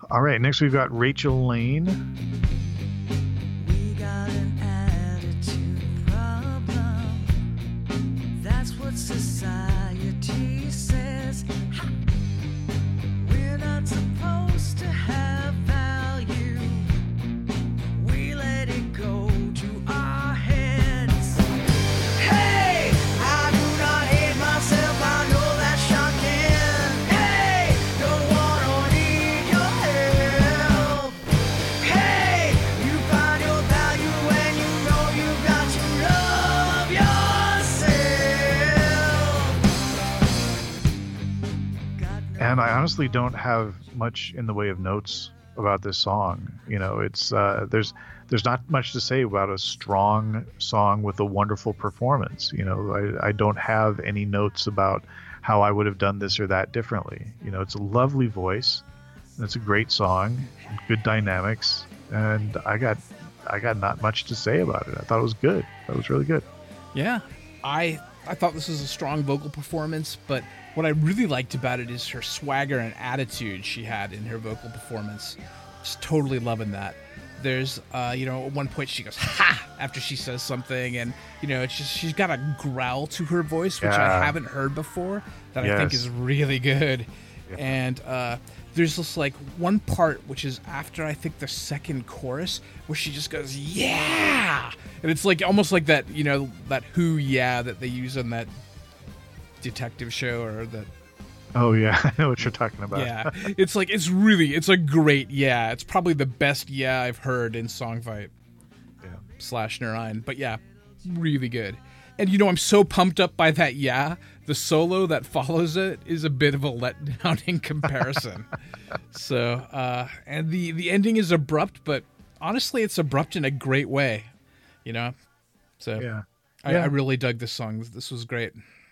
All right, next we've got Rachel Lane. We got an attitude problem. That's what society says. Ha! We're not supposed to have value. We let it go to our heads. Hey, I do not hate myself. I know that's shocking. Hey, don't wanna need your help. Hey, you find your value when you know you've got to love yourself. And I honestly don't have much in the way of notes about this song. You know, it's there's not much to say about a strong song with a wonderful performance. You know, I don't have any notes about how I would have done this or that differently. You know, it's a lovely voice, and it's a great song, good dynamics, and I got not much to say about it. I thought it was good. That was really good. Yeah, I thought this was a strong vocal performance, but what I really liked about it is her swagger and attitude she had in her vocal performance. Just totally loving that. There's, at one point she goes, ha, after she says something, and, it's just, she's got a growl to her voice, which I haven't heard before, that I think is really good. Yeah. And there's this, one part, which is after, I think, the second chorus, where she just goes, yeah! And it's, almost like that, that who, yeah, that they use on that detective show, or that... Oh, yeah, I know what you're talking about. Yeah, it's a great yeah. It's probably the best yeah I've heard in Songfight / Nurine. But yeah, really good. And I'm so pumped up by that yeah. The solo that follows it is a bit of a letdown in comparison. So, and the ending is abrupt, but honestly, it's abrupt in a great way, So, yeah. I really dug this song. This was great.